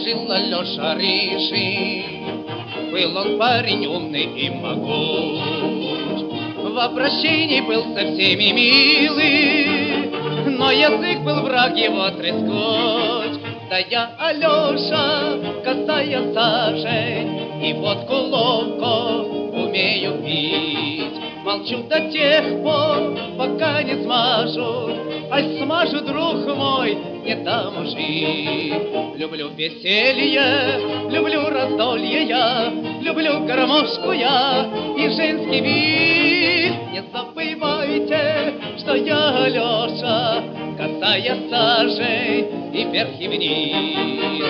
жил Алеша Ришин. Был он парень умный и могуч, в обращении был со всеми милый, но язык был враг его трескуч. Да я, Алеша, косая сажень, и водку ловко умею пить. Молчу до тех пор, пока не смажут, аль смажу, друг мой, не дам жить. Люблю веселье, люблю раздолье я, люблю гармошку я и женский вид. Не забывайте, что я, Алеша, косая сажень и вверх и вниз.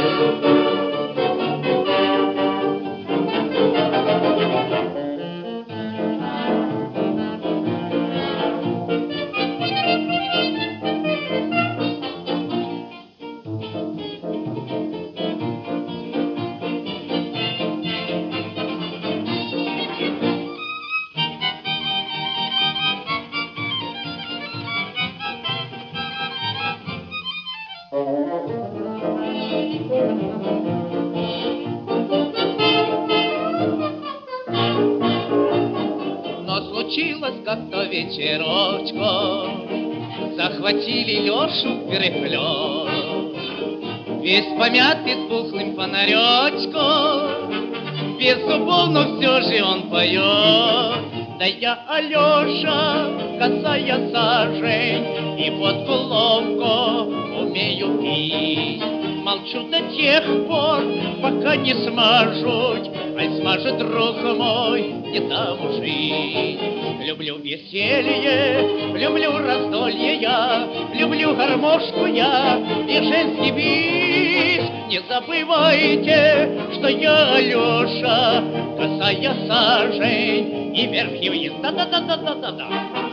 Но случилось как-то вечерочком, захватили Лешу в переплет. Весь помятый с пухлым фонаречком, без зубов, но все же он поет. Да я, Алеша, косая сажень, и водку ловко умею пить. Молчу до тех пор, пока не смажут, аль смажет, друг мой, не дам жить. Люблю веселье, люблю раздолье я, люблю гармошку я и женский бис. Не забывайте, что я, Алеша, косая сажень и вверх и вниз. Да-да-да-да-да-да-да.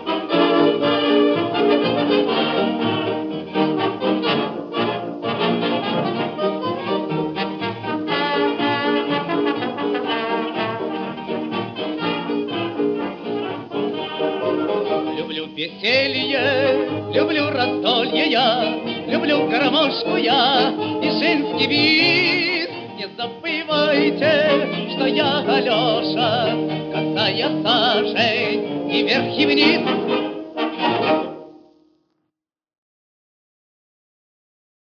Люблю веселье, люблю раздолье я, люблю гармошку я и женский вид. Не забывайте, что я, Алеша, косая сажень и вверх и вниз.